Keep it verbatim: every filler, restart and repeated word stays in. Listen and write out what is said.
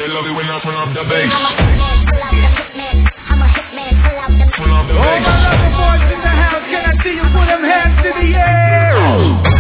They love it when I turn up the bass. I'm a hitman, pull out the Turn up the bass. All my lover boys in the house, can I see you put them hands in the air?